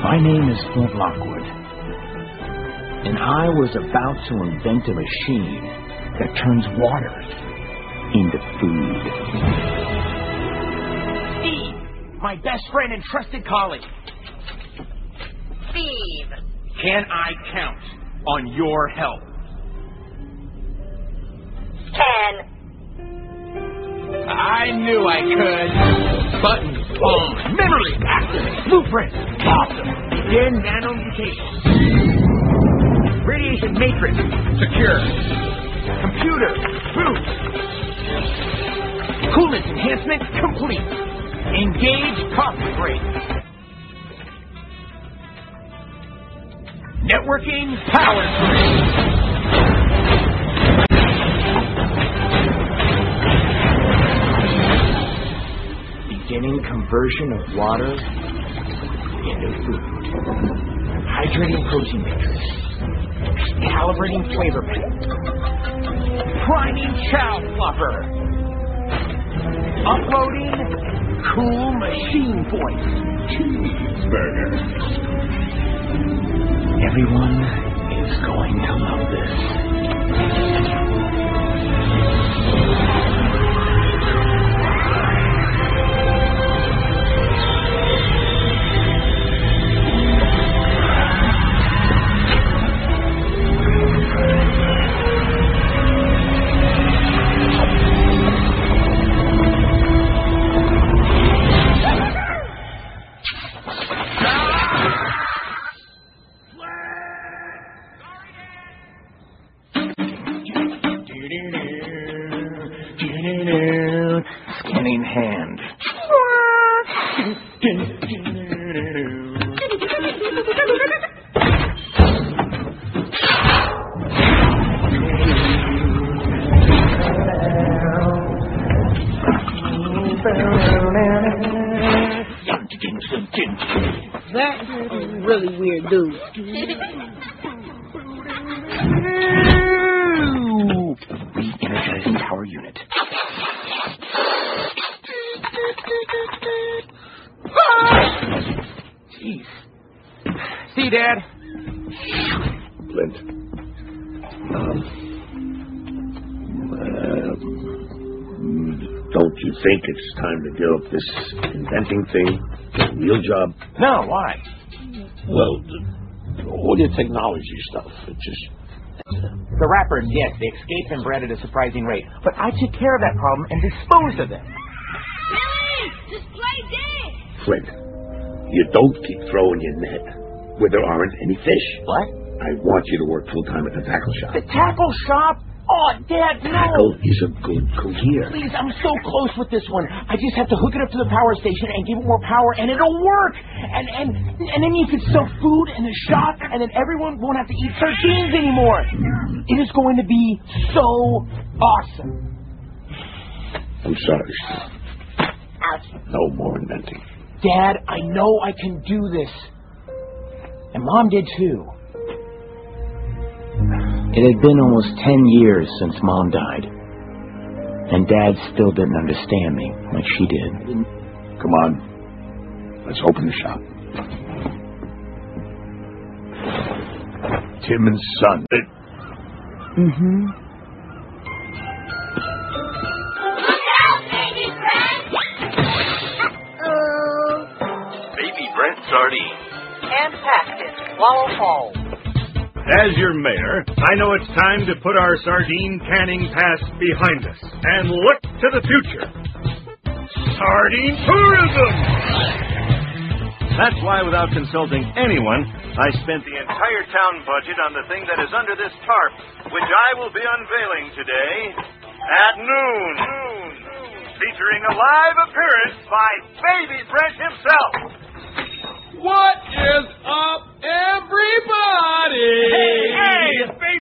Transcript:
My name is Flint Lockwood, and I was about to invent a machine that turns water into food. Steve, my best friend and trusted colleague. Steve. Can I count on your help? Ken. I knew I could. Buttons on. Memory activate. Blueprint. Awesome. Begin nanomutation. Radiation matrix. Secure. Computer. Boot. Coolant enhancement complete. Engage cosmic ray. Networking power grid. Beginning conversion of water into food. Hydrating protein matrix. Calibrating flavor pack. Priming chow flopper. Uploading cool machine voice. Cheeseburger. Everyone is going to love this. Scanning hand. That dude is a really weird dude. Re-energizing power unit. Jeez. See, Dad? Flint. Don't you think it's time to give up this inventing thing? Get a real job? No, why? Well, all your technology stuff, it just... The rappers, yes, they escaped and bred at a surprising rate. But I took care of that problem and disposed of them. Billy, display dead. Flint, you don't keep throwing your net where there aren't any fish. What? I want you to work full-time at the tackle shop. The tackle shop? Oh, Dad, no. Tackle is a good career. Please, I'm so close with this one. I just have to hook it up to the power station and give it more power, and it'll work. And then you could sell food in the shop, and then everyone won't have to eat sardines anymore. It is going to be so awesome. I'm sorry, Steve. Ouch. No more inventing. Dad, I know I can do this. And Mom did too. It had been almost 10 years since Mom died, and Dad still didn't understand me like she did. Come on. Let's open the shop. Tim and Son. Mm-hmm. Baby Brent sardine. And packed in Swallow Hall. As your mayor, I know it's time to put our sardine canning past behind us and look to the future. Sardine tourism! That's why, without consulting anyone, I spent the entire town budget on the thing that is under this tarp, which I will be unveiling today at noon. Featuring a live appearance by Baby Brent himself. What is up, everybody? Hey, it's Baby